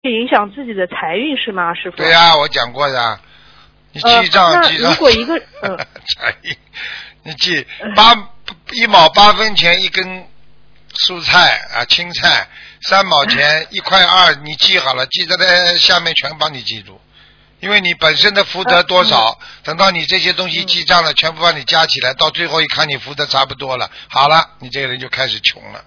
影响自己的财运是吗，师傅？ 对呀，我讲过的。你记账， 那如果一个财运，你记1毛8分钱一根蔬菜啊，青菜3毛钱1块2，你记好了，记在下面全帮你记住。因为你本身的福德多少，等到你这些东西记账了，全部帮你加起来，到最后一看你福德差不多了，好了，你这个人就开始穷了。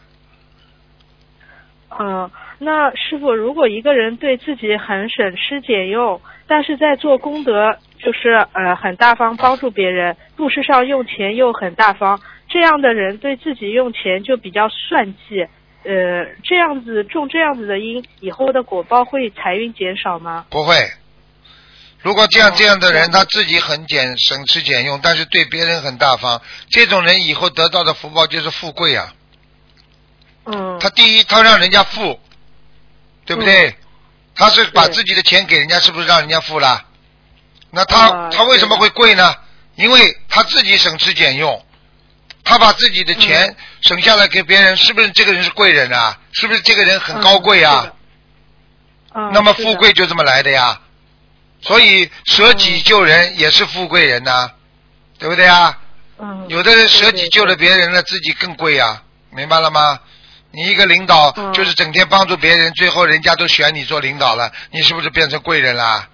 那师傅，如果一个人对自己很省吃俭用，但是在做功德就是很大方，帮助别人，布施上用钱又很大方，这样的人对自己用钱就比较算计，这样子种这样子的因，以后的果报会财运减少吗？ 不会。如果这样的人，他自己很省吃俭用，但是对别人很大方，这种人以后得到的福报就是富贵啊。他第一，他让人家富，对不对？他是把自己的钱给人家，是不是让人家富了？那他为什么会贵呢？因为他自己省吃俭用，他把自己的钱省下来给别人，是不是这个人是贵人啊？是不是这个人很高贵啊？那么富贵就这么来的呀。所以舍己救人也是富贵人呐，对不对啊？有的人舍己救了别人了，自己更贵啊，明白了吗？你一个领导就是整天帮助别人，最后人家都选你做领导了，你是不是变成贵人啦？